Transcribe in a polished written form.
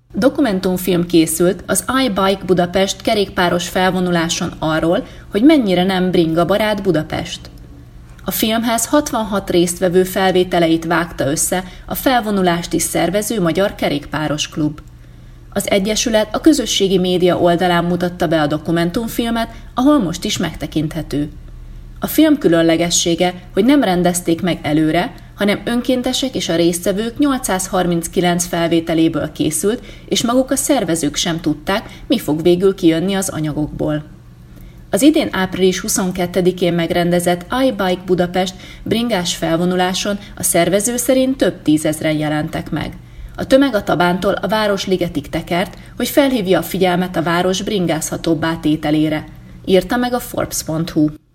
Dokumentumfilm készült az iBike Budapest kerékpáros felvonuláson arról, hogy mennyire nem bringabarát Budapest. A filmhez 66 résztvevő felvételeit vágta össze a felvonulást is szervező Magyar Kerékpáros Klub. Az egyesület a közösségi média oldalán mutatta be a dokumentumfilmet, ahol most is megtekinthető. A film különlegessége, hogy nem rendezték meg előre, hanem önkéntesek és a résztvevők 839 felvételéből készült, és maguk a szervezők sem tudták, mi fog végül kijönni az anyagokból. Az idén április 22-én megrendezett iBike Budapest bringás felvonuláson a szervező szerint több tízezren jelentek meg. A tömeg a Tabántól a Városligetig tekert, hogy felhívja a figyelmet a város bringázhatóbbá tételére, írta meg a Forbes.hu.